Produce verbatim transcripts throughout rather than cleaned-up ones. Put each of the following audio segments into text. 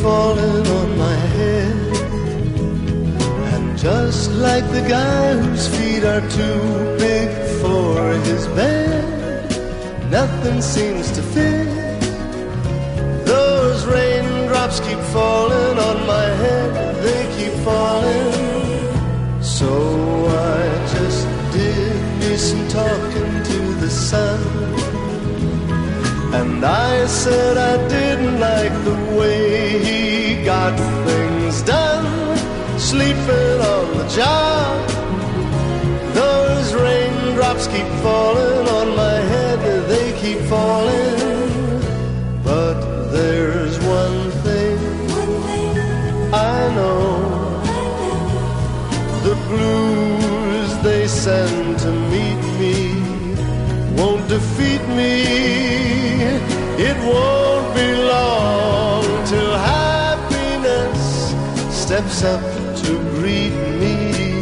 falling on my head. And just like the guy whose feet are too big for his bed, nothing seems to fit. Those raindrops keep falling on my head, they keep falling. So I just did me some talking to the sun, and I said I didn't like the way he got things done, sleeping on the job. Those raindrops keep falling on my head, they keep falling. But there's one thing I know, the blues they send to meet me won't defeat me. It won't be long till happiness steps up to greet me.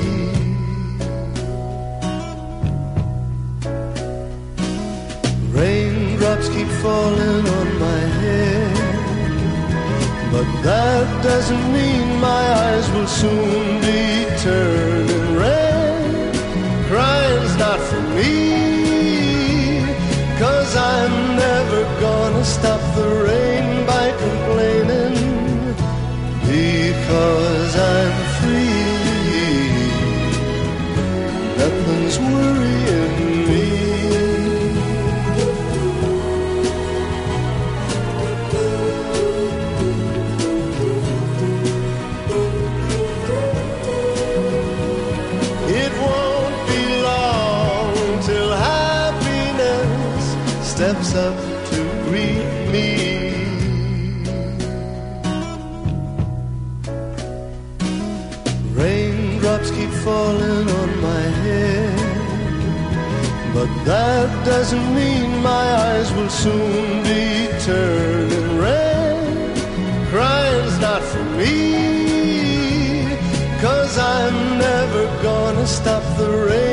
Raindrops keep falling on my head, but that doesn't mean my eyes will soon be turning red. Crying's not for me, 'cause I'm never gonna stop the rain by complaining, because I'm free. Nothing's worrying me. It won't be long till happiness steps up to greet me. Raindrops keep falling on my head, but that doesn't mean my eyes will soon be turning red. Crying's not for me, 'cause I'm never gonna stop the rain